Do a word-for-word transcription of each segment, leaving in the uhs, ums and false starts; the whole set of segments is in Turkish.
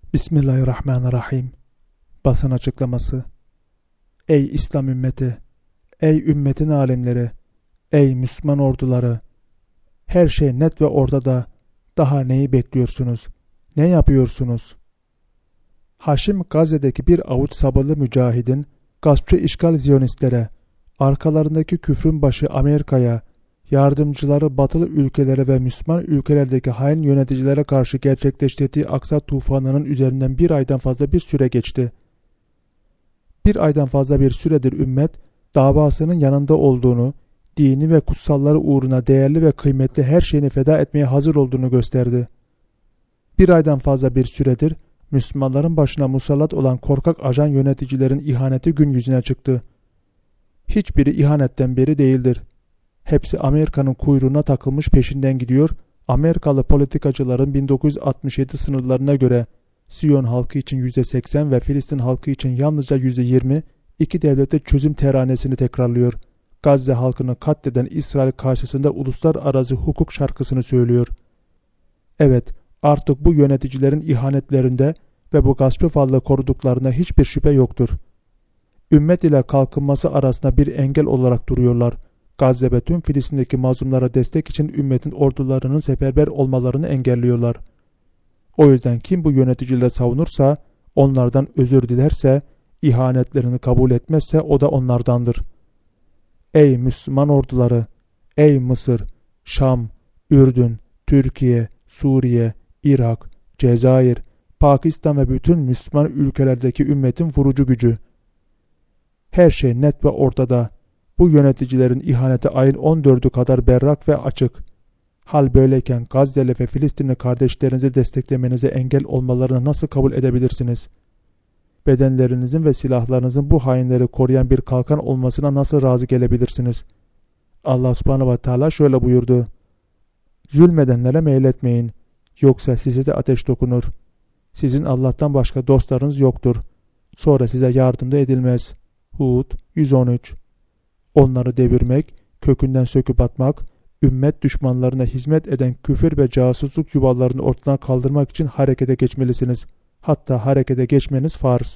Bismillahirrahmanirrahim. Basın açıklaması. Ey İslam ümmeti, ey ümmetin alimleri, ey Müslüman orduları, her şey net ve ortada. Daha neyi bekliyorsunuz? Ne yapıyorsunuz? Haşim Gazze'deki bir avuç sabırlı mücahidin, gaspçı işgal ziyonistlere, arkalarındaki küfrün başı Amerika'ya, yardımcıları batılı ülkelere ve Müslüman ülkelerdeki hain yöneticilere karşı gerçekleştirdiği Aksa tufanının üzerinden bir aydan fazla bir süre geçti. Bir aydan fazla bir süredir ümmet, davasının yanında olduğunu, dini ve kutsalları uğruna değerli ve kıymetli her şeyini feda etmeye hazır olduğunu gösterdi. Bir aydan fazla bir süredir, Müslümanların başına musallat olan korkak ajan yöneticilerin ihaneti gün yüzüne çıktı. Hiçbiri ihanetten beri değildir. Hepsi Amerika'nın kuyruğuna takılmış peşinden gidiyor, Amerikalı politikacıların bin dokuz yüz altmış yedi sınırlarına göre Siyon halkı için yüzde seksen ve Filistin halkı için yalnızca yüzde yirmi iki devlete çözüm teranesini tekrarlıyor. Gazze halkını katleden İsrail karşısında uluslararası hukuk şarkısını söylüyor. Evet, artık bu yöneticilerin ihanetlerinde ve bu gaspı fazla koruduklarına hiçbir şüphe yoktur. Ümmet ile kalkınması arasında bir engel olarak duruyorlar. Gazze ve tüm Filistin'deki mazlumlara destek için ümmetin ordularının seferber olmalarını engelliyorlar. O yüzden kim bu yöneticileri savunursa, onlardan özür dilerse, ihanetlerini kabul etmezse o da onlardandır. Ey Müslüman orduları, ey Mısır, Şam, Ürdün, Türkiye, Suriye, Irak, Cezayir, Pakistan ve bütün Müslüman ülkelerdeki ümmetin vurucu gücü. Her şey net ve ortada. Bu yöneticilerin ihaneti ayın on dördü kadar berrak ve açık. Hal böyleyken Gazze'li ve Filistinli kardeşlerinizi desteklemenize engel olmalarını nasıl kabul edebilirsiniz? Bedenlerinizin ve silahlarınızın bu hainleri koruyan bir kalkan olmasına nasıl razı gelebilirsiniz? Allah subhanahu ve teala şöyle buyurdu. Zulmedenlere meyletmeyin, yoksa size de ateş dokunur. Sizin Allah'tan başka dostlarınız yoktur. Sonra size yardım da edilmez. Hud yüz on üç. Onları devirmek, kökünden söküp atmak, ümmet düşmanlarına hizmet eden küfür ve casusluk yuvalarını ortadan kaldırmak için harekete geçmelisiniz. Hatta harekete geçmeniz farz.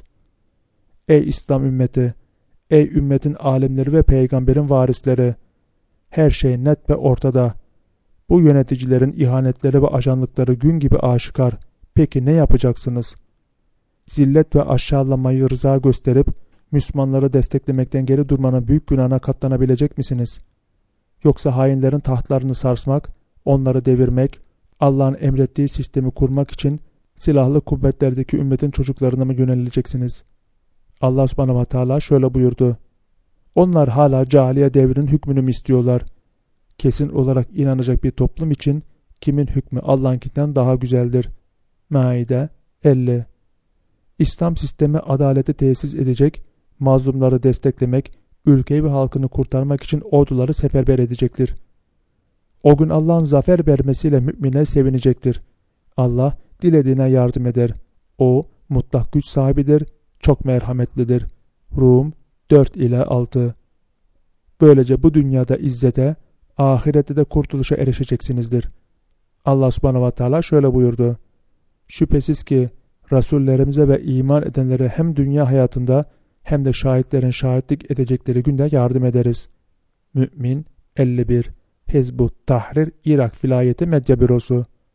Ey İslam ümmeti, ey ümmetin alimleri ve peygamberin varisleri, her şey net ve ortada. Bu yöneticilerin ihanetleri ve ajanlıkları gün gibi aşikar. Peki ne yapacaksınız? Zillet ve aşağılamayı rıza gösterip, Müslümanları desteklemekten geri durmanın büyük günahına katlanabilecek misiniz? Yoksa hainlerin tahtlarını sarsmak, onları devirmek, Allah'ın emrettiği sistemi kurmak için silahlı kuvvetlerdeki ümmetin çocuklarına mı yöneleceksiniz? Allah subhanahu wa ta'ala şöyle buyurdu. Onlar hala cahiliye devrinin hükmünü mü istiyorlar? Kesin olarak inanacak bir toplum için kimin hükmü Allah'ınkinden daha güzeldir? Maide elli. İslam sistemi adaleti tesis edecek, mazlumları desteklemek, ülkeyi ve halkını kurtarmak için orduları seferber edecektir. O gün Allah'ın zafer vermesiyle müminler sevinecektir. Allah dilediğine yardım eder. O mutlak güç sahibidir, çok merhametlidir. Rum dört ile altı. Böylece bu dünyada izzete, ahirette de kurtuluşa erişeceksinizdir. Allah subhanahu ve teala şöyle buyurdu. Şüphesiz ki Resullerimize ve iman edenlere hem dünya hayatında hem de şahitlerin şahitlik edecekleri günde yardım ederiz. Mü'min elli bir. Hizbut Tahrir Irak Vilayeti Medya Bürosu.